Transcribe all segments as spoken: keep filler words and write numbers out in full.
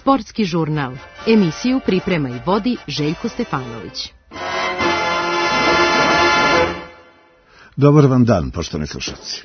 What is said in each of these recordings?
Sportski žurnal. Emisiju priprema i vodi Željko Stefanović. Dobar vam dan, poštovani slušalci.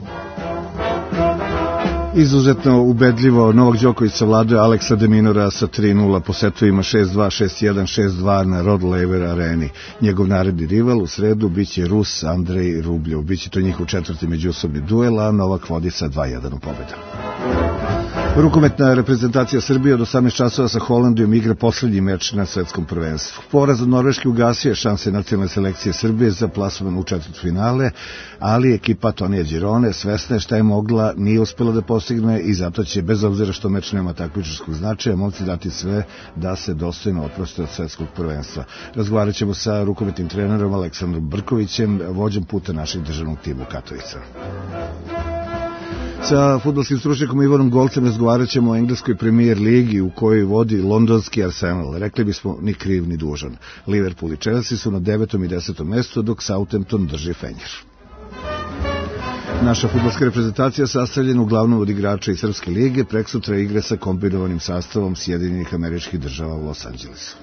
Izuzetno ubedljivo Novak Đoković savladuje Aleksa de Minora sa tri nula po setovima šest dva, šest jedan, šest dva na Rod Laver areni. Njegov naredni rival u sredu biće Rus Andrej Rubljov. Biće to njihov četvrti međusobni duel, a Novak vodi sa dva jedan u pobedu. Rukometna reprezentacija Srbije od osamnaest časova sa Holandijom igra poslednji meč na svetskom prvenstvu. Poraz od Norveške ugasio šanse nacionalne selekcije Srbije za plasman u četvrtfinale, ali ekipa Tonija Đirone svesna je šta je mogla, nije uspela da postigne i zato će, bez obzira što meč nema takmičarskog značaja, momci dati sve da se dostojno oproste od svetskog prvenstva. Razgovarat ćemo sa rukometnim trenerom Aleksandrom Brkovićem, vođom puta našeg državnog tima u Katovica. Sa fudbalskim stručnjakom Ivanom Golcem razgovarat ćemo o engleskoj premijer ligi u kojoj vodi londonski Arsenal. Rekli bismo ni kriv ni dužan. Liverpool i Chelsea su na devetom i desetom mestu, dok Southampton drži fenjer. Naša fudbalska reprezentacija sastavljena uglavnom od igrača iz Srpske lige preksutra igre sa kombinovanim sastavom Sjedinjenih Američkih Država u Los Angelesu.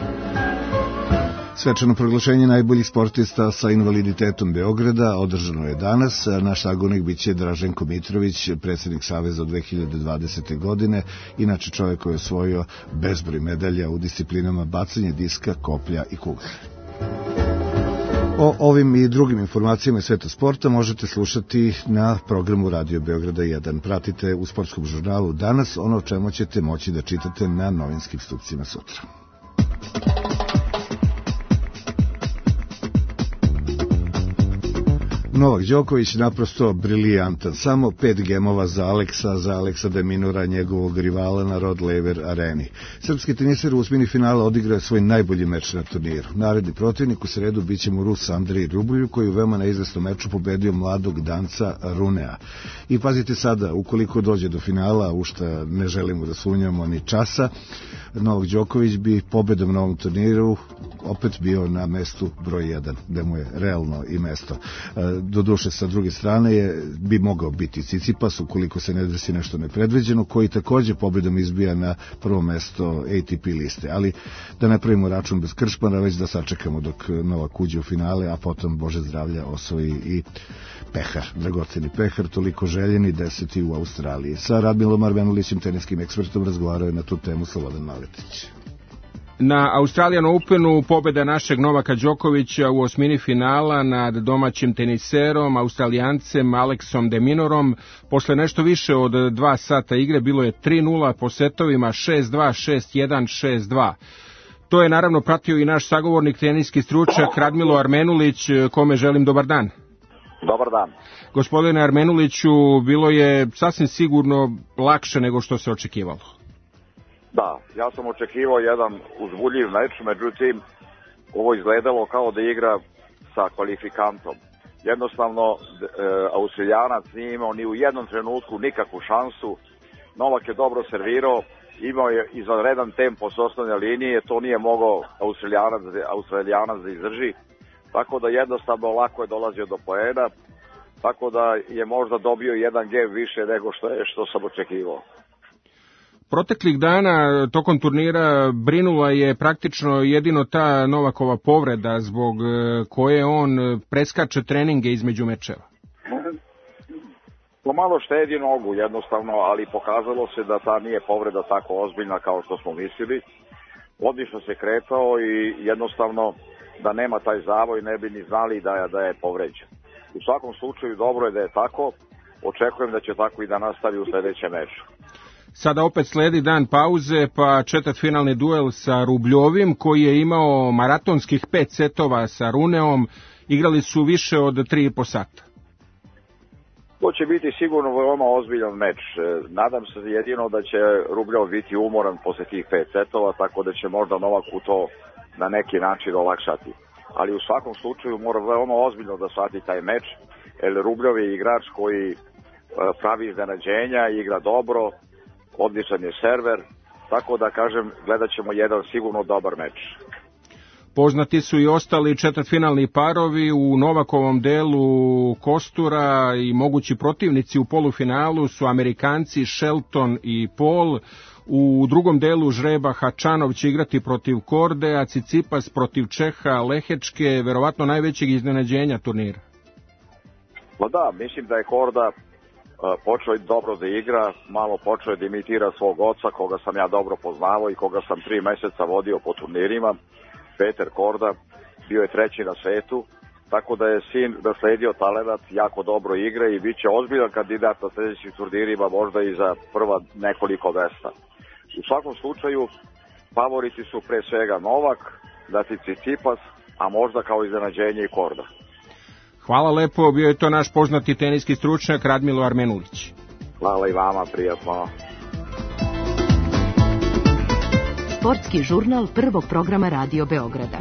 Svečano proglašenje najboljih sportista sa invaliditetom Beograda održano je danas. Naš sagovornik biće Draženko Mitrović, predsjednik Saveza od dve hiljade dvadesete. godine, inače čovjek koji je osvojio bezbroj medalja u disciplinama bacanje diska, koplja i kugle. O ovim i drugim informacijama iz sveta sporta možete slušati na programu Radio Beograda jedan. Pratite u sportskom žurnalu danas ono o čemu ćete moći da čitate na novinskim stupcima sutra. Novak Đoković naprosto brilijantan. Samo pet gemova za Aleksa, za Aleksa de Minora, njegovog rivala na Rod Laver areni. Srpski teniser u osmini finala odigrao svoj najbolji meč na turniru. Naredni protivnik u sredu biće mu Rus Andrej Rubljov, koji u veoma neizvesnom meču pobedio mladog Danca Runea. I pazite sada, ukoliko dođe do finala, u šta ne želimo da sumnjamo ni časa, Novak Đoković bi pobedom na ovom turniru opet bio na mestu broj jedan, gde mu je realno i mesto. Doduše, sa druge strane je, bi mogao biti Cicipas, ukoliko se ne desi nešto nepredviđeno, koji također pobedom izbija na prvo mesto A T P liste. Ali da ne pravimo račun bez kršmara, već da sačekamo dok Novak uđe u finale, a potom, Bože zdravlja, osvoji i pehar, dragoceni pehar, toliko željeni, deseti u Australiji. Sa Radmilom Armenulićem, teniskim ekspertom, razgovarao je na tu temu Slobodan Maletić. Na Australian Openu pobjeda našeg Novaka Đokovića u osmini finala nad domaćim teniserom, Australijancem Aleksom de Minorom. Posle nešto više od dva sata igre bilo je tri nula po setovima šest dva, šest jedan, šest dva. To je naravno pratio i naš sagovornik, teniski stručnjak Radmilo Armenulić, kome želim dobar dan. Dobar dan. Gospodine Armenuliću, bilo je sasvim sigurno lakše nego što se očekivalo. Da, ja sam očekivao jedan uzbudljiv meč, međutim, ovo izgledalo kao da igra sa kvalifikantom. Jednostavno, e, Australijanac nije imao ni u jednom trenutku nikakvu šansu. Novak je dobro servirao, imao je izvanredan tempo s osnovne linije, to nije mogao Australijanac, Australijanac da izdrži. Tako da jednostavno lako je dolazio do poena, tako da je možda dobio jedan gem više nego što je što sam očekivao. Proteklih dana tokom turnira brinula je praktično jedino ta Novakova povreda zbog koje on preskače treninge između mečeva. Pomalo štedi nogu jednostavno, ali pokazalo se da ta nije povreda tako ozbiljna kao što smo mislili. Odlično se kretao i jednostavno da nema taj zavoj ne bi ni znali da je, da je povređen. U svakom slučaju dobro je da je tako, očekujem da će tako i da nastavi u sljedećem meču. Sada opet sledi dan pauze, pa četvrtfinalni duel sa Rubljovim, koji je imao maratonskih pet setova sa Runeom. Igrali su više od tri i po sata. To će biti sigurno veoma ozbiljan meč. Nadam se jedino da će Rubljov biti umoran posle tih pet setova, tako da će možda Novaku to na neki način olakšati. Ali u svakom slučaju mora veoma ozbiljno da shvati taj meč, jer Rubljov je igrač koji pravi iznenađenja, igra dobro, odličan je server, tako da kažem, gledat ćemo jedan sigurno dobar meč. Poznati su i ostali četvrtfinalni parovi u Novakovom delu kostura i mogući protivnici u polufinalu su Amerikanci Shelton i Paul. U drugom delu žreba Hačanov će igrati protiv Korde, a Cicipas protiv Čeha Lehečke, verovatno najvećeg iznenađenja turnira. Pa da, mislim da je Korda počeo dobro da igra, malo počeo da imitira svog oca, koga sam ja dobro poznavao i koga sam tri meseca vodio po turnirima. Peter Korda bio je treći na svetu, tako da je sin nasledio talenat, jako dobro igra i bit će ozbiljan kandidat na sljedećim turnirima, možda i za prva nekoliko mesta. U svakom slučaju, favoriti su pre svega Novak, zatim Cicipas, a možda kao iznenađenje i Korda. Hvala lepo, bio je to naš poznati teniski stručnjak Radmilo Armenulić. Hvala i vama, prijatno. Sportski žurnal prvog programa Radio Beograda.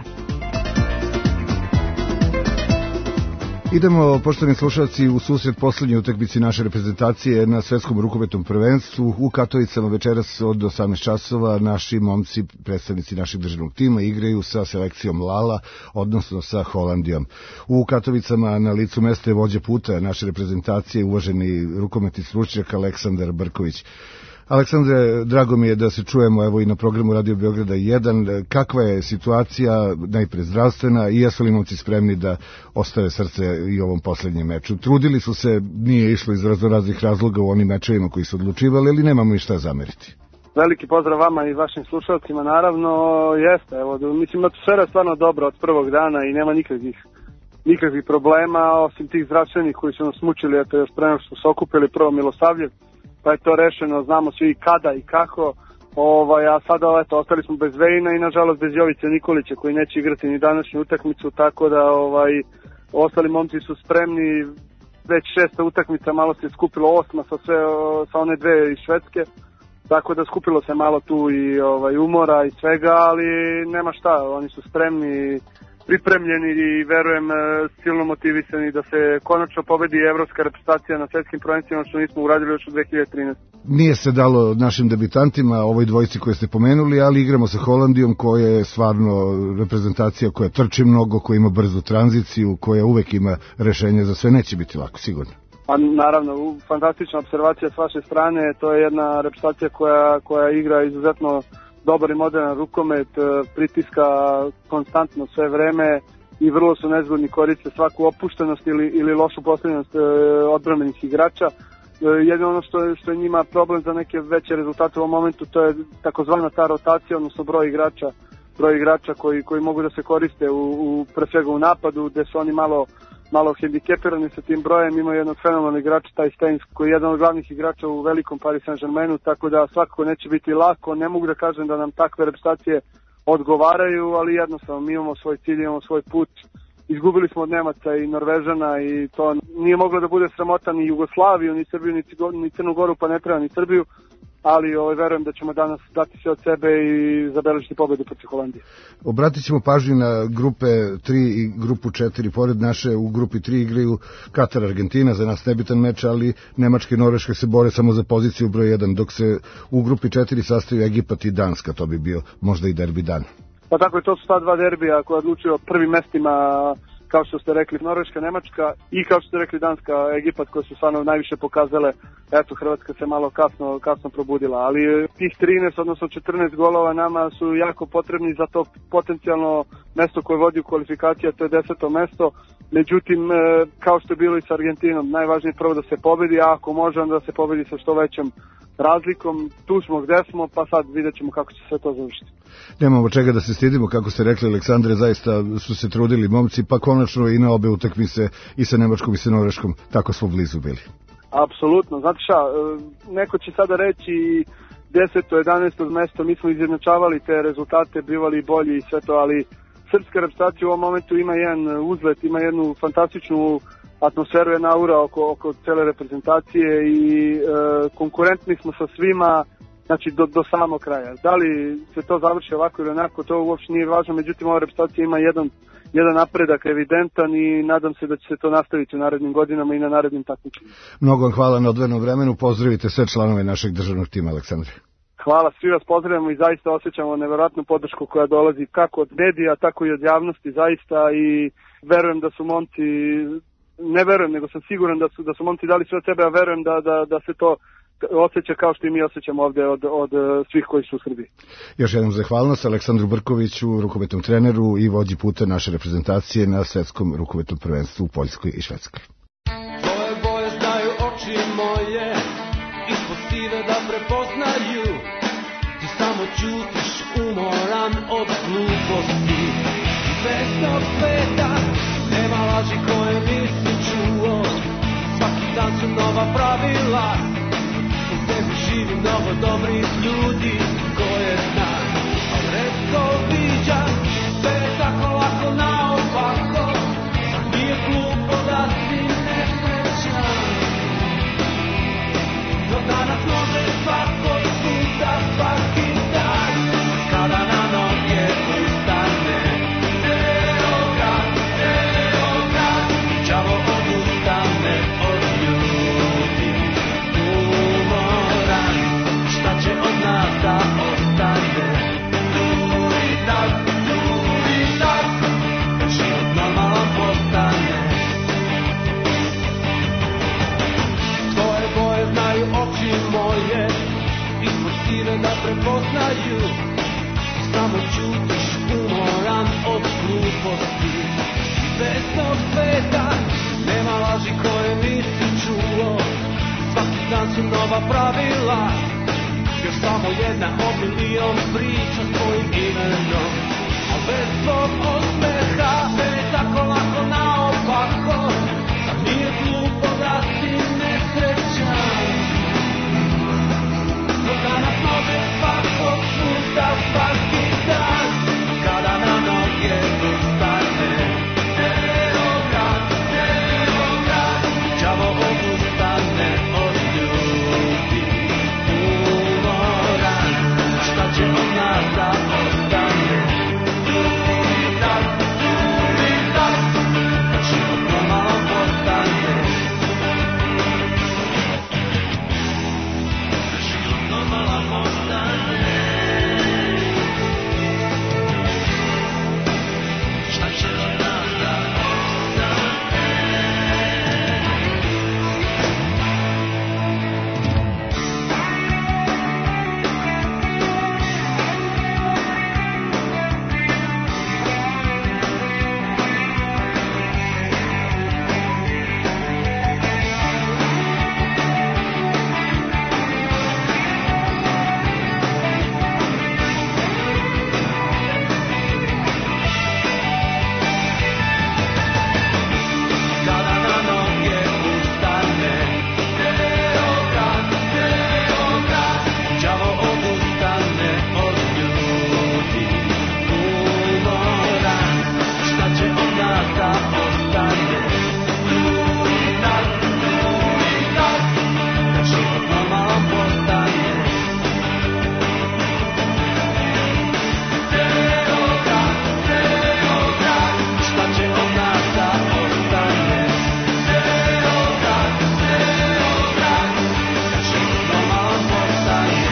Idemo, poštovani slušalci, u susret poslednje utakmici naše reprezentacije na svetskom rukometnom prvenstvu. U Katovicama večeras od osamnaest časova naši momci, predstavnici našeg državnog tima, igraju sa selekcijom Lala, odnosno sa Holandijom. U Katovicama na licu mesta je vođa puta naše reprezentacije, uvaženi rukometni stručnjak Aleksandar Brković. Aleksandre, drago mi je da se čujemo evo i na programu Radio Beograda jedan. Kakva je situacija, najpre zdravstvena, i jesu li momci spremni da ostave srce i u ovom poslednjem meču? Trudili su se, nije išlo iz raznoraznih razloga u onim mečevima koji su odlučivali, ali nemamo i šta zameriti. Veliki pozdrav vama i vašim slušalcima, naravno, jeste, evo, mislim, atmosfera je stvarno dobra od prvog dana i nema nikakvih, nikakvih problema, osim tih zdravstvenih koji su nas mučili, eto, još pre nego što su okupili prvo Milosavljev, pa je to rešeno, znamo svi kada i kako, ovaj, a sada eto, ostali smo bez Vejna i nažalost bez Jovice Nikolića koji neće igrati ni današnju utakmicu, tako da ovaj, ostali momci su spremni, već šesta utakmica, malo se skupilo osma sa, sve, sa one dve iz Švedske, tako da skupilo se malo tu i ovaj, umora i svega, ali nema šta, oni su spremni, pripremljeni i verujem silno motivisani da se konačno pobedi evropska reprezentacija na svetskim prvenstvima, što nismo uradili još u dve hiljade trinaeste. Nije se dalo našim debitantima, ovoj dvojici koje ste pomenuli, ali igramo sa Holandijom koja je stvarno reprezentacija koja trči mnogo, koja ima brzu tranziciju, koja uvek ima rešenje za sve, neće biti lako, sigurno. Pa naravno, fantastična observacija s vaše strane, to je jedna reprezentacija koja, koja igra izuzetno dobar i modern rukomet, pritiska konstantno sve vreme i vrlo su nezgodni, koriste svaku opuštenost ili, ili lošu postavljenost odbrambenih igrača. Jedino ono što, što je njima problem za neke veće rezultate u ovom momentu, to je takozvana ta rotacija, odnosno broj igrača, broj igrača koji, koji mogu da se koriste u, u, pre svega u napadu, gde su oni malo malo hendikepirani sa tim brojem. Ima jednog fenomenalnog igrača, taj Steins, koji je jedan od glavnih igrača u velikom Paris Saint-Germainu, tako da svakako neće biti lako. Ne mogu da kažem da nam takve reprezentacije odgovaraju, ali jednostavno mi imamo svoj cilj, imamo svoj put. Izgubili smo od Nemaca i Norvežana i to nije moglo da bude sramota ni Jugoslaviju, ni Srbiju, ni Crnu Goru, pa ne treba ni Srbiju, ali ovaj, verujem da ćemo danas dati sve od sebe i zabeležiti pobedu protiv Holandije. Obratit ćemo pažnju na grupe tri i grupu četiri. Pored naše u grupi tri igraju Katar, Argentina, za nas nebitan meč, ali Nemačka i Norveška se bore samo za poziciju broj jedan, dok se u grupi četiri sastaju Egipat i Danska, to bi bio možda i derbi dan. Pa tako je, to su ta dva derbija koja odlučuju prvim mestima, kao što ste rekli, Norveška, Nemačka i kao što ste rekli Danska, Egipat, koje su stvarno najviše pokazale. Eto, Hrvatska se malo kasno, kasno probudila, ali tih trinaest, odnosno četrnaest golova nama su jako potrebni za to potencijalno mesto koje vodi u kvalifikacija, to je deseto mesto. Međutim, kao što je bilo i sa Argentinom, najvažnije prvo da se pobedi, a ako može onda da se pobedi sa što većom razlikom. Tu smo gde smo, pa sad vidjet ćemo kako će sve to završiti. Nemamo čega da se stidimo, kako ste rekli, Aleksandre, zaista su se trudili momci, pa konačno i na obe utakmice, i sa Nemačkom i sa Norveškom, tako smo blizu bili. Apsolutno, znate šta, neko će sada reći deseto, jedanaesto mesto, mi smo izjednačavali te rezultate, bivali bolji i sve to, ali srpska reprezentacija u ovom momentu ima jedan uzlet, ima jednu fantastičnu atmosferu, jedna aura oko, oko cele reprezentacije i e, konkurentni smo sa svima, znači do, do samog kraja. Da li se to završi ovako ili onako, to uopšte nije važno, međutim ova reprezentacija ima jedan, jedan napredak evidentan i nadam se da će se to nastaviti u narednim godinama i na narednim takmičenjima. Mnogo vam hvala na odvojenom vremenu, pozdravite sve članove našeg državnog tima, Aleksandre. Hvala, svi vas pozdravljamo i zaista osjećamo neverovatnu podršku koja dolazi kako od medija, tako i od javnosti, zaista, i verujem da su momci, ne verujem, nego sam siguran da su, da su momci dali sve od sebe, a verujem da, da, da se to osjeća kao što i mi osjećamo ovde od, od svih koji su u Srbiji. Još jednom zahvalnost Aleksandru Brkoviću, rukometnom treneru i vođi puta naše reprezentacije na svetskom rukometnom prvenstvu u Poljskoj i Švedskoj. Tvoje boje znaju oči moje, ispod sive da prepoznaju. Ti samo ćutiš umoran od gluposti. Svesnog sveta, nema laži koje nisi čuo. Svaki dan su nova pravila. U tebi živi mnogo dobrih ljudi koje znam. Ali retko viđam, sve je tako lako naopako. Nije glupo da si nesrećan. Do danas može svakog puta, svaki dan. Kada na noge ustane, ceo grad, ceo grad. Đavo odustane od ljudi, umoran. Šta će od nas da ostane? Tu i tak, tu i tak. Kad život normalan postane. Tvoje boje znaju oči moje, ispod sive da prepoznaju. Samo ćutiš umoran od gluposti. Svesnog sveta, nema laži koje nisi čuo. Svaki dan su nova pravila. Još samo jedna od milion priča s tvojim imenom. A bez tvog osmeha, sve je tako lako naopako. Da nije glupo da si nesrećan. No danas može svakog puta, svaki dan. Kada na noge ustane, ceo grad, ceo grad. Đavo odustane od ljudi, umoran. Šta će od nas da ostane? Tu i tak, tu i tak. Kad život normalan postane. Život normalan postane. Šta će od nas da ostane? Kada na noge ustane, ceo grad, ceo grad. Đavo odustane od ljudi, umoran. Šta će od nas da ostane? Tu i tak, tu i tak. Kad život normalan postane. Ceo grad, ceo grad. Šta će od nas da ostane? Ceo grad, ceo grad. Kad život normalan postane.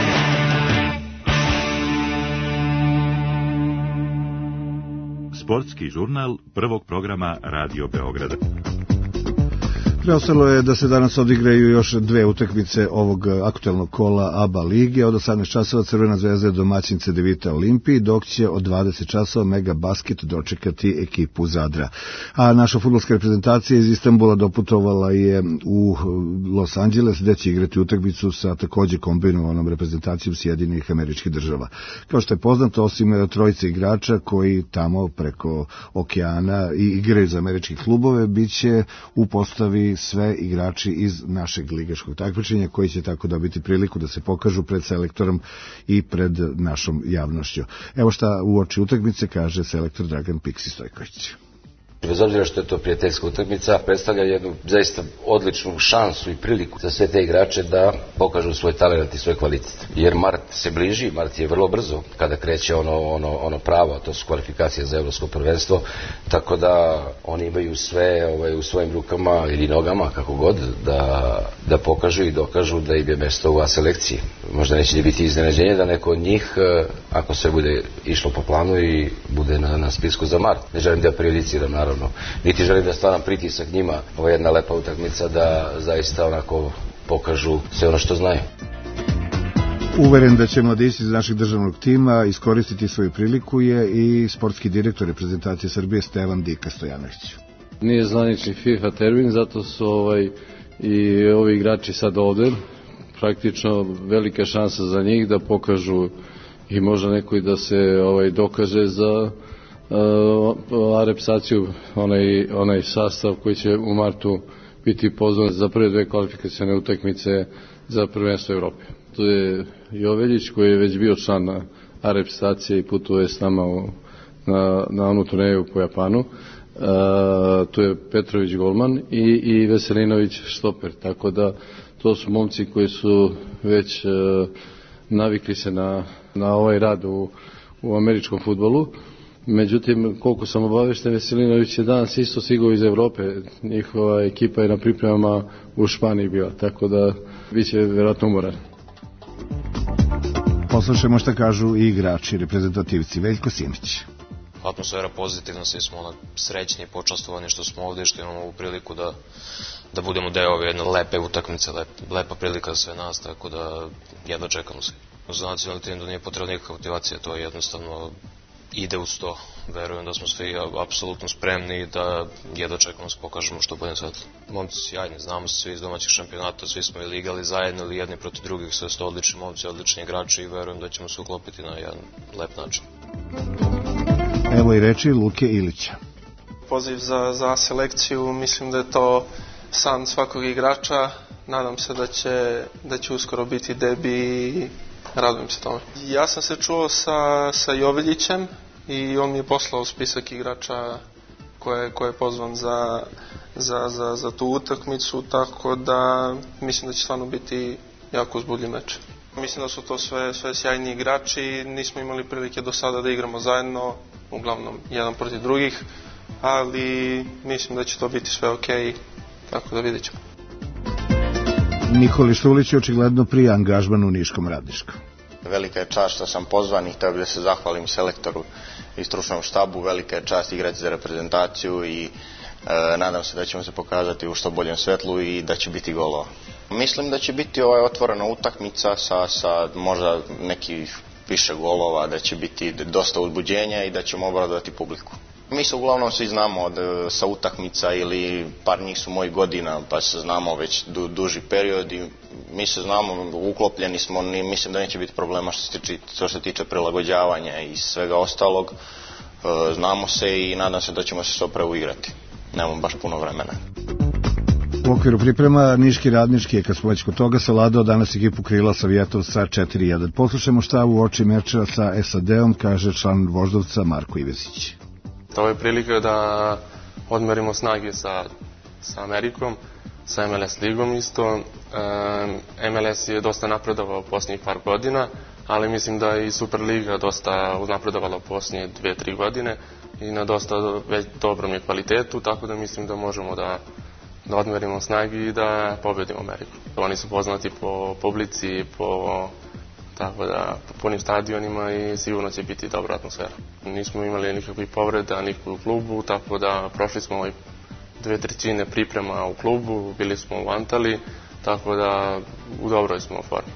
Sportski žurnal prvog programa Radio Beograda. Preostalo je da se danas odigraju još dve utakmice ovog aktuelnog kola A B A lige. Od osamnaest časova Crvena zvezda je domaćin Cedevita Olimpiji, dok će od dvadeset časova Mega Basket dočekati ekipu Zadra. A naša fudbalska reprezentacija iz Istanbula doputovala je u Los Angeles, gde će igrati utakmicu sa takođe kombinovanom reprezentacijom Sjedinjenih Američkih Država. Kao što je poznato, osim trojice igrača koji tamo preko okeana i igraju za američke klubove, bit će u postavi sve igrači iz našeg ligaškog takmičenja, koji će tako dobiti priliku da se pokažu pred selektorom i pred našom javnošću. Evo šta u oči utakmice kaže selektor Dragan Piksi Stojković. Bez obzira što je to prijateljska utakmica, predstavlja jednu zaista odličnu šansu i priliku za sve te igrače da pokažu svoj talent i svoj kvalitet. Jer mart se bliži, mart je vrlo brzo kada kreće ono, ono, ono pravo, to su kvalifikacije za evropsko prvenstvo, tako da oni imaju sve ovaj, u svojim rukama ili nogama, kako god, da, da pokažu i dokažu da im je mesto u A selekciji. Možda neće biti iznenađenje da neko od njih, ako sve bude išlo po planu, i bude na, na spisku za mart. Ne želim da prejudiciram, naravno. Niti želim da stvaram pritisak njima. Ovo je jedna lepa utakmica da zaista onako pokažu sve ono što znaju. Uveren da će mladići iz našeg državnog tima iskoristiti svoju priliku je i sportski direktor reprezentacije Srbije Stevan Dika Stojanović. Nije zvanični FIFA termin, zato su ovaj, i ovi igrači sad ovde. Praktično velika šansa za njih da pokažu i možda neko i da se ovaj, dokaže za uh, adaptaciju, onaj, onaj sastav koji će u martu biti pozvan za prve dve kvalifikacione utakmice za prvenstvo Evrope. Tu je Joveljić koji je već bio član na reprezentacije i putuje s nama u, na, na onu turneju po Japanu. Uh, tu je Petrović golman i, i Veselinović štoper, tako da to su momci koji su već uh, navikli se na, na ovaj rad u, u američkom fudbalu. Međutim, koliko sam obavešten, Veselinović je danas isto stigao iz Evrope, njihova ekipa je na pripremama u Španiji bila, tako da bit će vjerojatno umoran. Poslušajmo šta kažu i igrači, reprezentativci. Veljko Simić. Atmosfera pozitivna, svi smo onak srećni i počastovani što smo ovde i što imamo ovu priliku da, da budemo deo ove jedne lepe utakmice, lep, lepa prilika za sve nas, tako da jedva čekamo se. Za nacionalni tim da nije potrebna nikakva motivacija, to je jednostavno ide uz to. Verujem da smo svi apsolutno spremni i da jedva čekamo da se pokažemo što bolje svetlo. Momci sjajni, znamo se svi iz domaćih šampionata, svi smo ili igrali zajedno ili jedni protiv drugih, sve su odlični momci, odlični igrači i verujem da ćemo se uklopiti na jedan lep način. Evo i reči Luke Ilića. Poziv za, za selekciju, mislim da je to san svakog igrača. Nadam se da će, da će uskoro biti debi i radujem se tome. Ja sam se čuo sa, sa Joveljićem i on mi je poslao spisak igrača koje, koje je pozvan za, za, za, za tu utakmicu, tako da mislim da će stvarno biti jako uzbudljiv meč. Mislim da su to sve, sve sjajni igrači, nismo imali prilike do sada da igramo zajedno, uglavnom jedan protiv drugih, ali mislim da će to biti sve okej, tako da vidjet ćemo. Nikoli Štulić je očigledno prije angažman u Niškom Radničkom. Velika je čast što sam pozvan i htio bih da se zahvalim selektoru i stručnom štabu. Velika je čast igrati za reprezentaciju i e, nadam se da ćemo se pokazati u što boljem svetlu i da će biti golova. Mislim da će biti ovaj otvorena utakmica sa, sa možda nekih više golova, da će biti dosta uzbuđenja i da ćemo obradovati publiku. Mi se uglavnom svi znamo od, sa utakmica ili par njih su mojih godina, pa se znamo već du, duži period i mi se znamo, uklopljeni smo, ni, mislim da neće biti problema što se tiče, što se tiče prilagođavanja i svega ostalog. E, znamo se i nadam se da ćemo se što pre uigrati. Nemamo baš puno vremena. U okviru priprema Niški Radnički je, kad smo već kod toga, savladao danas ekipu Krila Savjetov sa četiri jedan. Poslušajmo šta u oči meča sa S A D-om kaže član Voždovca Marko Ivesić. To je prilika da odmerimo snage sa, sa Amerikom, sa M L S ligom isto. E, M L S je dosta napredovao posljednjih par godina, ali mislim da i Superliga dosta napredovala posljednje dve, tri godine i na dosta već dobrom je kvalitetu, tako da mislim da možemo da, da odmerimo snage i da pobedimo Ameriku. Oni su poznati po publici, po... tako da po punim stadionima i sigurno će biti dobra atmosfera. Nismo imali nikakvih povreda nikakvih u klubu, tako da prošli smo ovaj dve trećine priprema u klubu, bili smo u Antali, tako da u dobroj smo formi.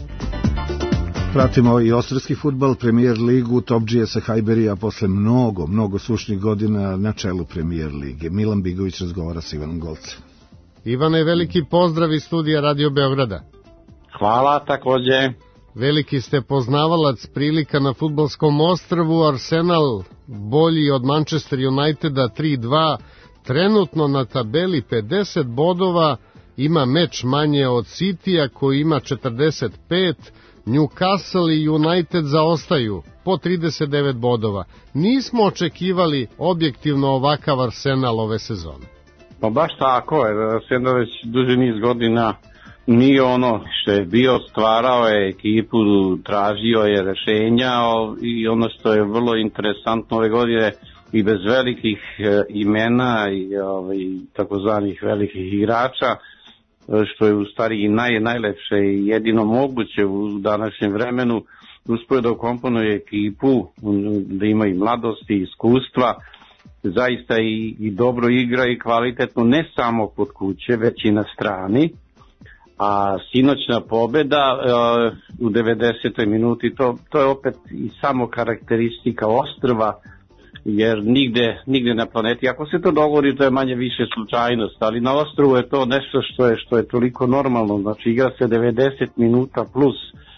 Pratimo i austrijski fudbal, Premier ligu, Top G S Hajberija posle mnogo, mnogo sušnih godina na čelu Premier lige. Milan Bigović razgovara sa Ivanom Golcem. Ivane, veliki pozdrav iz studija Radio Beograda. Hvala, takođe. Veliki ste poznavalac prilika na fudbalskom ostrvu. Arsenal bolji od Manchester Uniteda tri dva, trenutno na tabeli pedeset bodova, ima meč manje od Citya koji ima četrdeset pet, Newcastle i United zaostaju po trideset devet bodova. Nismo očekivali objektivno ovakav Arsenal ove sezone. Pa baš tako, jer Arsenal već duži niz godina nije ono što je bio, stvarao je ekipu, tražio je rešenja i ono što je vrlo interesantno ove godine i bez velikih imena i ovaj, takozvanih velikih igrača, što je u stvari i naj, najlepše i jedino moguće u današnjem vremenu, uspio da ukomponuje ekipu, da ima i mladosti i iskustva, zaista i, i dobro igra i kvalitetno ne samo kod kuće, već i na strani. a sinoćna pobeda uh, u devedesetoj minuti, to, to je opet i samo karakteristika ostrva, jer nigde, nigde na planeti, ako se to dogodi, to je manje više slučajnost, ali na ostrvu je to nešto što je, što je toliko normalno, znači igra se devedeset minuta plus,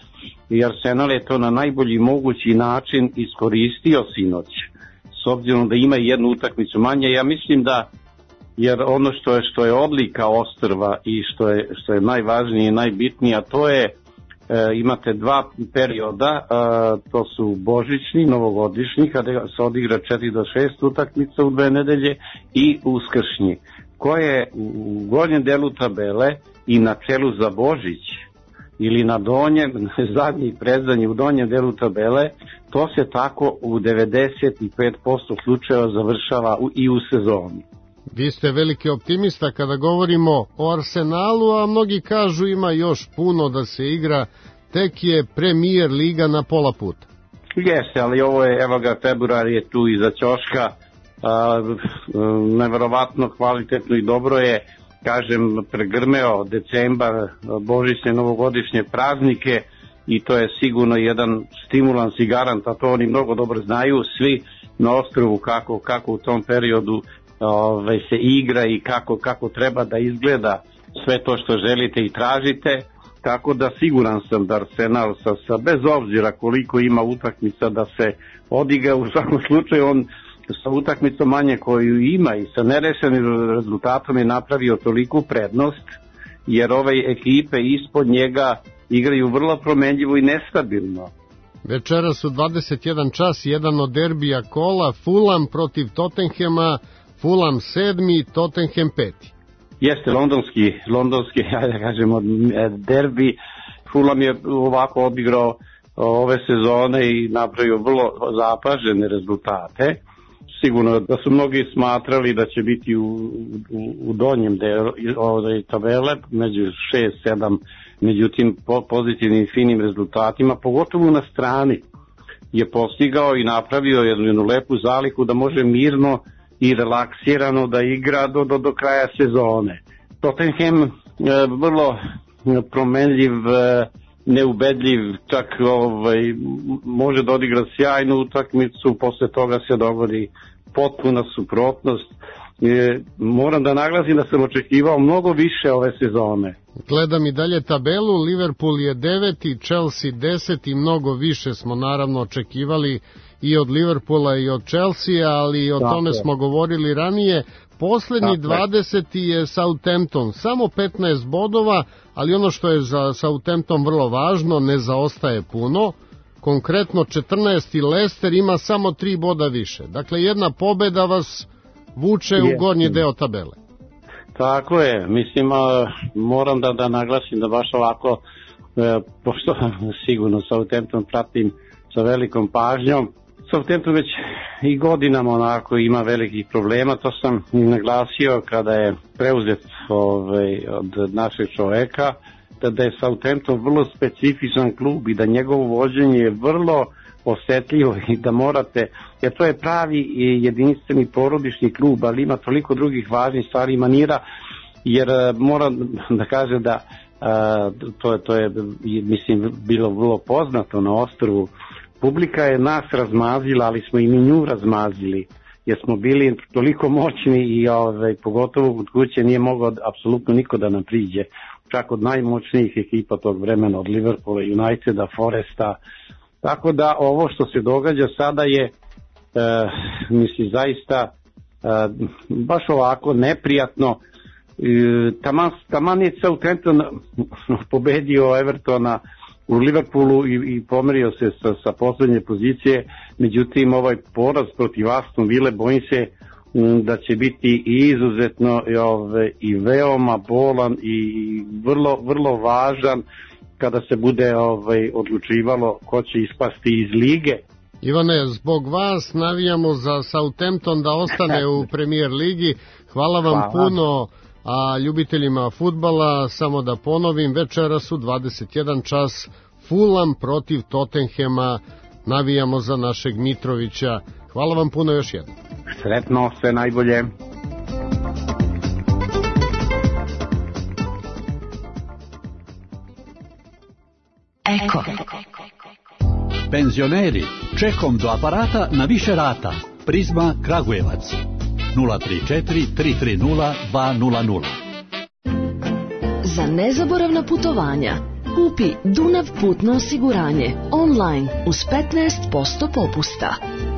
i Arsenal je to na najbolji mogući način iskoristio sinoć, s obzirom da ima jednu utakmicu manje. Ja mislim da, jer ono što je, što je odlika ostrva i što je, što je najvažnije i najbitnije, a to je, e, imate dva perioda, e, to su božićni, novogodišnji, kada se odigra četiri do šest utakmica u dve nedelje, i uskršnji, koje u gornjem delu tabele i na čelu za Božić, ili na donjem, zadnji i predzadnji u donjem delu tabele, to se tako u devedeset pet posto slučajeva završava u, i u sezoni. Vi ste veliki optimista kada govorimo o Arsenalu, a mnogi kažu ima još puno da se igra, tek je Premier Liga na pola puta. Jeste, ali ovo je, evo ga, februar je tu iza ćoška, a, neverovatno kvalitetno i dobro je, kažem, pregrmeo decembar, božićne, novogodišnje praznike, i to je sigurno jedan stimulans i garant, a to oni mnogo dobro znaju svi na ostrvu kako, kako u tom periodu ove, se igra i kako, kako treba da izgleda sve to što želite i tražite, tako da siguran sam da Arsenal sa, sa bez obzira koliko ima utakmica da se odigra, u svakom slučaju on sa utakmicom manje koju ima i sa nerešenim rezultatom je napravio toliku prednost, jer ove ekipe ispod njega igraju vrlo promenljivo i nestabilno. Večeras u dvadeset jedan čas jedan od derbija kola, Fulham protiv Tottenhema, Fulham sedmi, Tottenham peti. Jeste londonski, londonski, ja da kažemo, derbi. Fulham je ovako odigrao ove sezone i napravio vrlo zapažene rezultate. Sigurno da su mnogi smatrali da će biti u, u, u donjem delu ove tabele, među šest sedam, međutim po pozitivnim finim rezultatima, pogotovo na strani, je postigao i napravio jednu, jednu lepu zaliku da može mirno i relaksirano da igra do, do, do kraja sezone. Tottenham e, vrlo promenljiv, e, neubedljiv, čak ovaj, može da odigra sjajnu utakmicu, posle toga se dogodi potpuna suprotnost. E, moram da naglasim da sam očekivao mnogo više ove sezone. Gledam i dalje tabelu, Liverpool je deveti, Chelsea deseti, i mnogo više smo naravno očekivali i od Liverpoola i od Chelsea, ali o tome smo govorili ranije. Poslednji dvadeseti je Southampton, samo petnaest bodova, ali ono što je za Southampton vrlo važno, ne zaostaje puno. Konkretno četrnaesti Leicester ima samo tri boda više. Dakle, jedna pobeda vas vuče u gornji deo tabele. Tako je, mislim, a, moram da, da naglasim da baš ovako, e, pošto sigurno Southampton pratim sa velikom pažnjom, Southampton već i godinama onako ima velikih problema, to sam i naglasio kada je preuzet ovaj, od našeg čoveka, da, da je Southampton vrlo specifičan klub i da njegovo vođenje je vrlo osetljivo i da morate, jer to je pravi i jedinstveni porodični klub, ali ima toliko drugih važnih stvari i manira, jer moram da kažem da a, to, to je mislim bilo vrlo poznato na ostrvu. Publika je nas razmazila, ali smo i mi nju razmazili, jer smo bili toliko moćni i ovaj, pogotovo kod kuće nije mogao apsolutno niko da nam priđe, čak od najmoćnijih ekipa tog vremena, od Liverpoola, Uniteda, Foresta. Tako da ovo što se događa sada je, e, mislim, zaista e, baš ovako neprijatno. E, taman, taman je Southampton pobedio Evertona u Liverpoolu i, i pomerio se sa, sa poslednje pozicije, međutim ovaj poraz protiv Aston Ville bojim se m, da će biti i izuzetno i, ove, i veoma bolan i vrlo, vrlo važan kada se bude ovaj, odlučivalo ko će ispasti iz lige. Ivane, zbog vas navijamo za Southampton da ostane u Premier ligi. Hvala vam Hvala. puno, a ljubiteljima fudbala samo da ponovim, večeras u dvadeset jedan čas Fulham protiv Tottenhema, navijamo za našeg Mitrovića. Hvala vam puno još jednom. Sretno, sve najbolje. Eko. Penzioneri, čekom do aparata na više rata. Prizma Kragujevac. nula tri četiri tri tri nula dva nula nula. Za nezaboravna putovanja kupi Dunav putno osiguranje online uz petnaest posto popusta.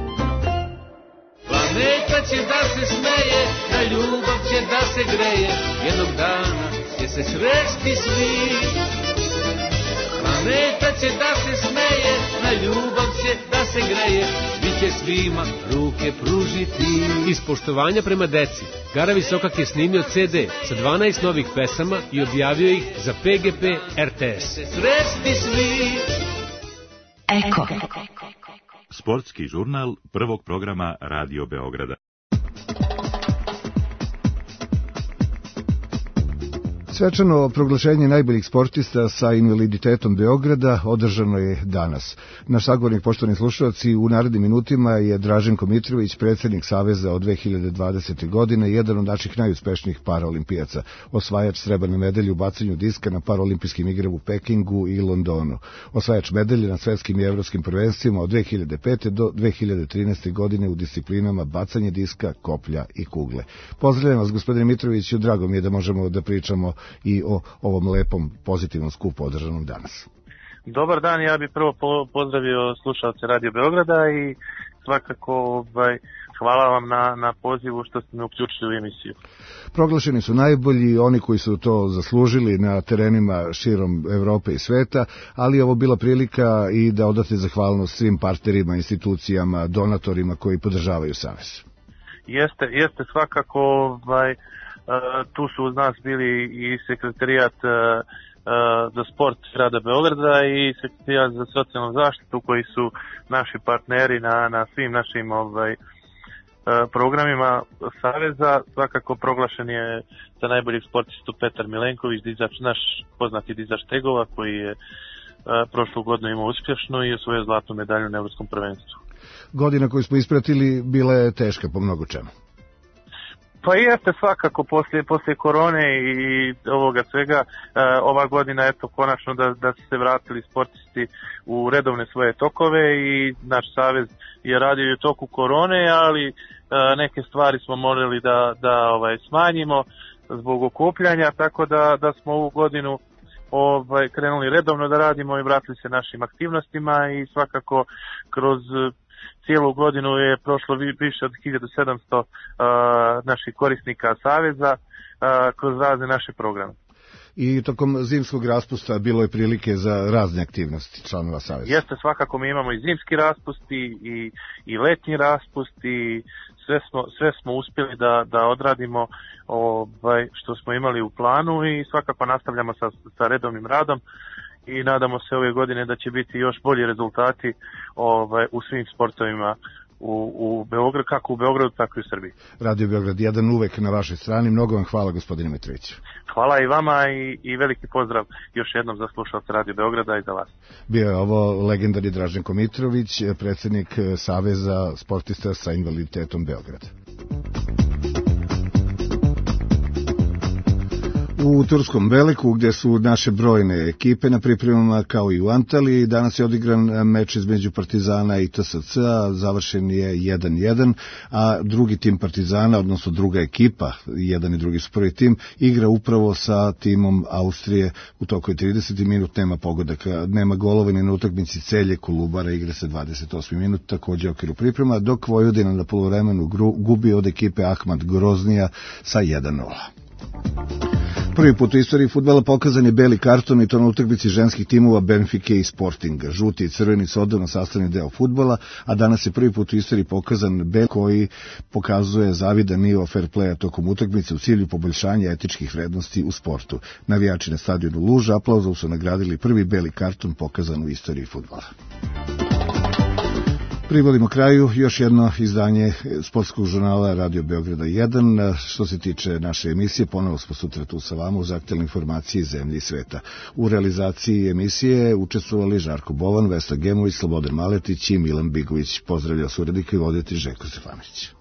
Planeta će da se smeje, na ljubav će da se greje, jednog dana će se sresti svi. Planeta će da se smeje, na ljubav će da se greje, svi će svima ruke pružiti. Iz poštovanja prema deci, Gara Visokak je snimio ce de sa dvanaest novih pesama i objavio ih za pe ge pe er te es. Sresti svi. Eko. Sportski žurnal prvog programa Radio Beograda. Svečano proglašenje najboljih sportista sa invaliditetom Beograda održano je danas. Naš sagovornik, poštovani slušalci, u narednim minutima je Draženko Mitrović, predsjednik Saveza od dve hiljade dvadesete. godine, jedan od naših najuspešnijih paraolimpijaca, osvajač srebrne medalje u bacanju diska na paraolimpijskim igrama u Pekingu i Londonu, osvajač medalje na svetskim i evropskim prvenstvima od dve hiljade pete. do dve hiljade trinaeste. godine u disciplinama bacanje diska, koplja i kugle. Pozdravljam vas, gospodine Mitroviću, drago mi je da možemo da pričamo i o ovom lepom pozitivnom skupu održanom danas. Dobar dan, ja bih prvo pozdravio slušalce Radio Beograda i svakako ovaj, hvala vam na, na pozivu što ste me uključili u emisiju. Proglašeni su najbolji, oni koji su to zaslužili na terenima širom Evrope i sveta, ali ovo bila prilika i da odate zahvalnost svim partnerima, institucijama, donatorima koji podržavaju Savez. Jeste, jeste svakako, ovaj, tu su uz nas bili i sekretarijat za sport Grada Beograda i sekretarijat za socijalnu zaštitu koji su naši partneri na, na svim našim ovaj, programima Saveza. Svakako proglašen je za najboljeg sportistu Petar Milenković, dizač, naš poznati dizač tegova koji je prošlu godinu imao uspješno i osvojio zlatnu medalju na evropskom prvenstvu. Godina koju smo ispratili bila je teška po mnogo čemu. Pa jeste svakako, poslije, poslije korone i ovoga svega, ova godina, eto, konačno da, da su se vratili sportisti u redovne svoje tokove i naš savez je radio u toku korone, ali neke stvari smo morali da, da ovaj, smanjimo zbog okupljanja, tako da, da smo ovu godinu ovaj, krenuli redovno da radimo i vratili se našim aktivnostima i svakako kroz cijelu godinu je prošlo više od hiljadu sedamsto uh, naših korisnika Saveza uh, kroz razne naše programe. I tokom zimskog raspusta bilo je prilike za razne aktivnosti članova Saveza. Jeste, svakako mi imamo i zimski raspust i, i, i letnji raspust i sve smo, sve smo uspjeli da, da odradimo ovaj, što smo imali u planu i svakako nastavljamo sa, sa redovnim radom. I nadamo se ove godine da će biti još bolji rezultati ovaj, u svim sportovima u, u Beogradu, kako u Beogradu, tako i u Srbiji. Radio Beograd jedan uvek na vašoj strani. Mnogo vam hvala, gospodine Mitroviću. Hvala i vama i, i veliki pozdrav još jednom za slušalce Radio Beograda i za vas. Bio je ovo legendarni Draženko Mitrović, predsjednik Saveza sportista sa invaliditetom Beograda. U turskom Beliku, gdje su naše brojne ekipe na pripremama kao i u Antaliji, danas je odigran meč između Partizana i te es ce-a, završen je jedan jedan, a drugi tim Partizana, odnosno druga ekipa, jedan i drugi su prvi tim, igra upravo sa timom Austrije. U toku je trideseti minut, nema pogodaka, nema golova ni na utakmici Celje Kolubara, igra se dvadeset osmi minut, također okviru priprema, dok Vojvodina na poluvremenu gubi od ekipe Ahmad Groznija sa jedan nula. Prvi put u istoriji fudbala pokazan je beli karton i to na utakmici ženskih timova Benfike i Sportinga. Žuti i crveni su odavno sastavni deo fudbala, a danas je prvi put u istoriji pokazan beli koji pokazuje zavidan nivo fair playa tokom utakmice u cilju poboljšanja etičkih vrednosti u sportu. Navijači na stadionu Luža aplauzom su nagradili prvi beli karton pokazan u istoriji fudbala. Privodimo kraju još jedno izdanje sportskog žurnala Radio Beograda jedan. Što se tiče naše emisije, ponovo smo sutra tu sa vama uz aktualne informacije iz zemlje i sveta. U realizaciji emisije učestvovali Žarko Bovan, Vesna Gemović, Slobodan Maletić i Milan Bigović. Pozdravlja suradnika i voditelj Željko Stefanović.